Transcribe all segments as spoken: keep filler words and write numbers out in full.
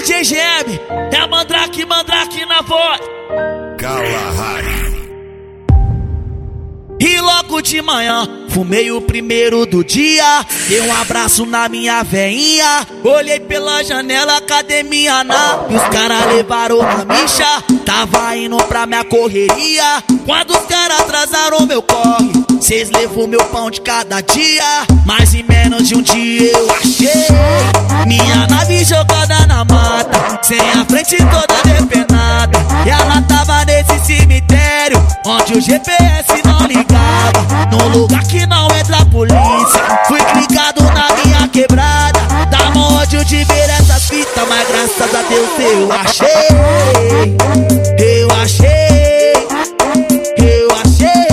J G M, é Mandrake, Mandrake na voz. Kalahari. E logo de manhã, fumei o primeiro do dia. Dei um abraço na minha veinha. Olhei pela janela, academia na. E os caras levaram a micha. Tava indo pra minha correria. Quando os caras atrasaram meu corre, cês levou meu pão de cada dia. Mas em menos de um dia eu achei minha nave jogada na mata, sem a frente toda depenada. E ela tava nesse cemitério onde o G P S não ligava, num lugar que não entra a polícia. Fui clicado na minha quebrada, dá mó ódio de ver essas fitas, mas graças a Deus eu achei. Eu achei, eu achei,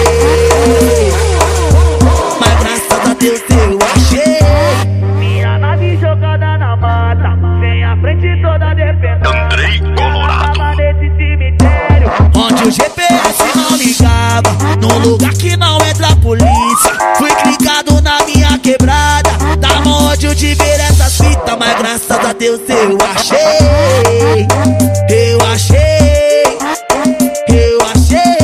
mas graças a Deus eu achei minha nave jogada na mata, sem a frente toda depenada. Andrei Colorado. Tava nesse cemitério onde o G P S não ligava, num lugar que não entra a polícia. Fui clicado na minha quebrada, dá mó ódio de ver essas fitas, mas graças a Deus eu achei. Eu achei, eu achei,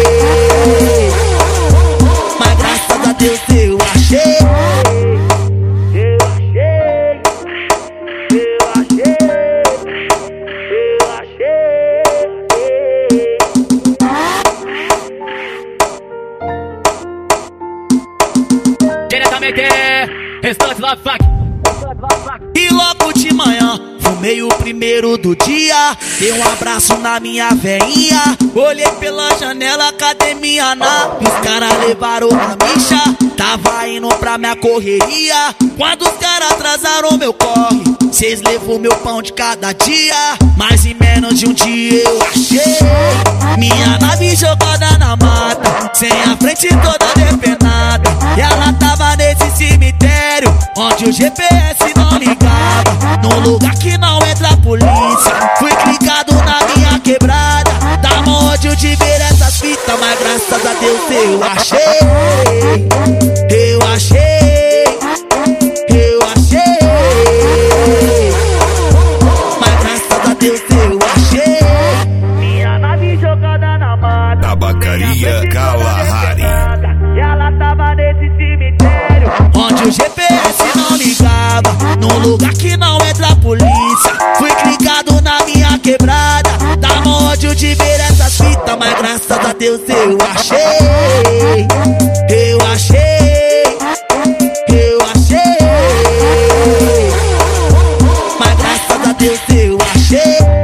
mas graças a Deus eu achei. Eu achei, eu achei, eu achei. Diretamente, restante Love Funk. E logo de manhã, fumei o primeiro do dia. Dei um abraço na minha veinha. Olhei pela janela, academia na. E os caras levaram a micha. Tava indo pra minha correria. Quando os caras atrasaram meu corre, cês levou meu pão de cada dia. Mas em menos de um dia eu achei minha nave jogada na mata, sem a frente toda depenada. E ela tava nesse cemitério onde o G P S não ligava, num lugar que não entra a polícia. Fui clicado na minha quebrada, dá mó ódio de ver essas fitas, mas graças a Deus eu achei. Eu achei, eu achei, mas graças a Deus eu achei minha nave jogada na mata, Tabacaria Kalahari. e ela tava nesse cemitério onde o G P S não ligava, num lugar que não entra a polícia. Fui clicado na minha quebrada, dá mó ódio de ver essas fitas, mas graças a Deus eu achei. Eu achei, eu achei, mas graças a Deus eu achei.